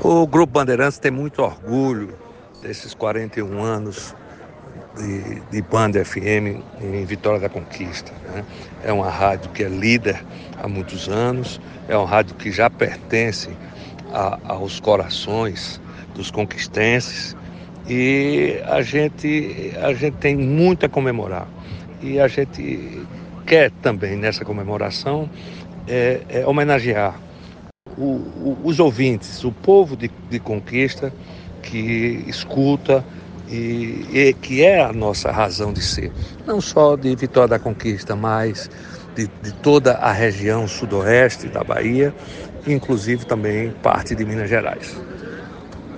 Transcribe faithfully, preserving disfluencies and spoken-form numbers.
O Grupo Bandeirantes tem muito orgulho desses quarenta e um anos de, de Band F M em Vitória da Conquista, né? É uma rádio que é líder há muitos anos, é uma rádio que já pertence a, aos corações dos conquistenses e a gente, a gente tem muito a comemorar. E a gente quer também, nessa comemoração, é, é homenagear o, o, os ouvintes, o povo de, de Conquista que escuta e, e que é a nossa razão de ser. Não só de Vitória da Conquista, mas de, de toda a região sudoeste da Bahia, inclusive também parte de Minas Gerais.